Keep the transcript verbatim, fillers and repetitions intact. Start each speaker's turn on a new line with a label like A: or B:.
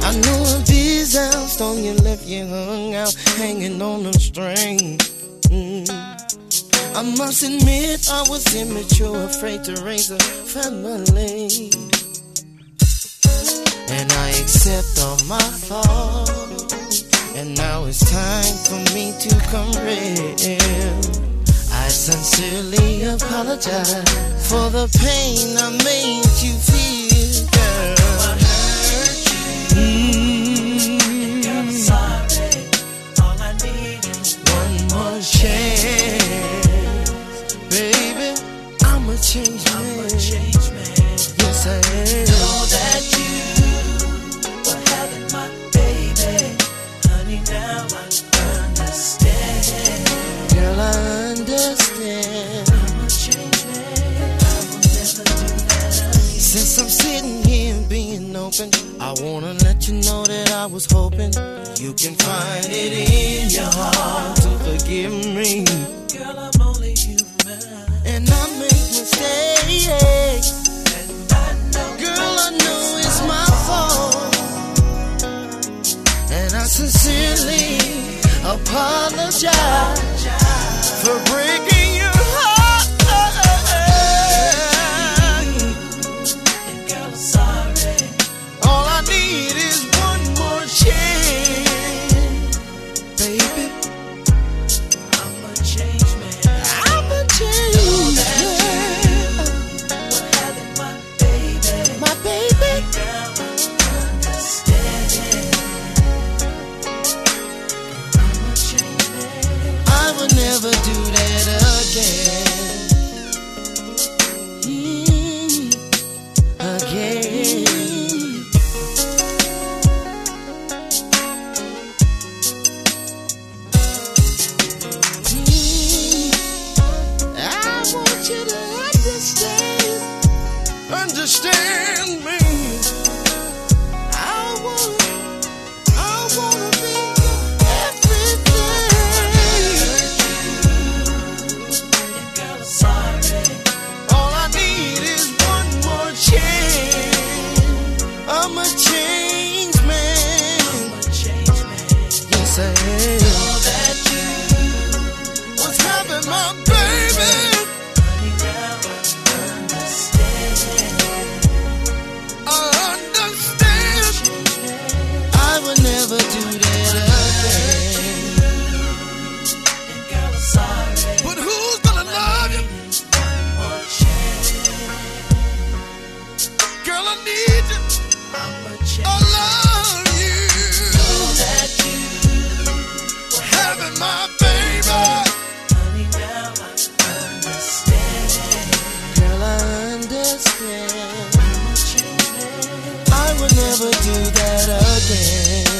A: I know a bizarre on you left you hung out, hanging on a string. Mm. I must admit I was immature, afraid to raise a family. And I accept all my faults, and now it's time for me to come real. I sincerely apologize for the pain I made you feel, girl. I hurt you, mm. Girl, I'm sorry. All I need is one more chance, baby. I'm a changed man. I'm a changed man. Yes, I am. Know that you were having my baby, honey. Now I understand. Girl, I understand. I'm a changed man. I will never do that again. Since I'm sitting here being open, I wanna let you know that I was hoping you can find it in your heart to forgive me. Girl, I'm only human, and I make mistakes. And I know, girl, I know it's my fault, and I sincerely apologize for breaking your heart. And girl, I'm sorry. All I need is one more chance, baby. I'm a changed man. I'm a changed man. We're having my baby, my baby. Now I understand. I'm a changed man. I will never do that again. Mm, again. Mm, I want you to understand, understand me. I want, I wanna be everything. Girl, I'm sorry. All I need is one more chance. I'm a changed man. I'm a changed man. Yes, I am. Know that you was having my baby. Honey, now I understand. I understand. I would never do that again. And girl, I'm sorry. But who's gonna love you? One more chance. Girl, I need you. I'm a chance. I love you. Know that you were having my baby. Honey, now I understand. Girl, I understand. I'm a changed man. I would never do that again.